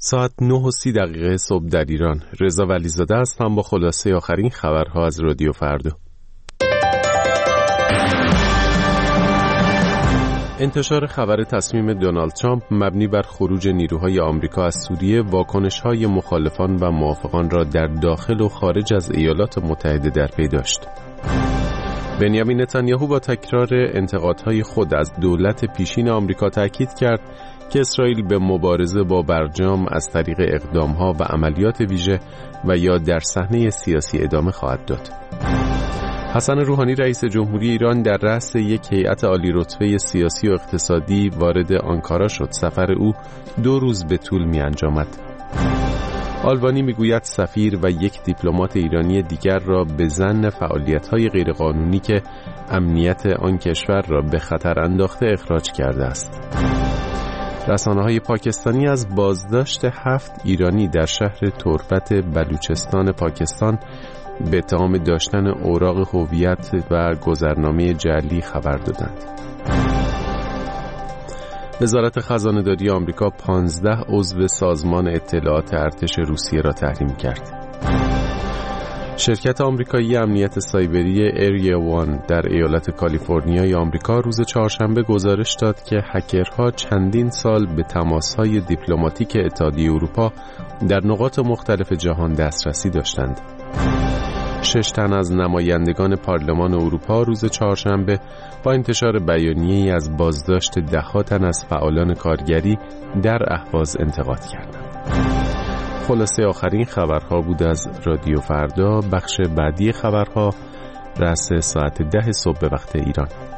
ساعت 9:30 صبح در ایران. رضا ولیزاده هستم با خلاصه آخرین خبرها از رادیو فردا. انتشار خبر تصمیم دونالد ترامپ مبنی بر خروج نیروهای آمریکا از سوریه واکنش‌های مخالفان و موافقان را در داخل و خارج از ایالات متحده در پی داشت. بنیامین نتانیاهو با تکرار انتقادهای خود از دولت پیشین آمریکا تاکید کرد که اسرائیل به مبارزه با برجام از طریق اقدامها و عملیات ویژه و یا در صحنه سیاسی ادامه خواهد داد. حسن روحانی رئیس جمهوری ایران در رأس یک هیئت عالی رتبه سیاسی و اقتصادی وارد آنکارا شد. سفر او 2 روز به طول می انجامد. آلبانی میگوید سفیر و یک دیپلمات ایرانی دیگر را به ظن فعالیت‌های غیرقانونی که امنیت آن کشور را به خطر انداخته اخراج کرده است. رسانه‌های پاکستانی از بازداشت 7 ایرانی در شهر تربت بلوچستان پاکستان به اتهام داشتن اوراق هویت و گذرنامه جعلی خبر دادند. وزارت خزانه‌داری آمریکا 15 عضو سازمان اطلاعات ارتش روسیه را تحریم کرد. شرکت آمریکایی امنیت سایبری ایریا وان در ایالت کالیفرنیای آمریکا روز چهارشنبه گزارش داد که هکرها چندین سال به تماس‌های دیپلماتیک اتحادیه اروپا در نقاط مختلف جهان دسترسی داشتند. 6 تن از نمایندگان پارلمان اروپا روز چهارشنبه با انتشار بیانیه‌ای از بازداشت 10 تن از فعالان کارگری در اهواز انتقاد کردند. خلاصه آخرین خبرها بود از رادیو فردا. بخش بعدی خبرها رأس ساعت 10 صبح به وقت ایران.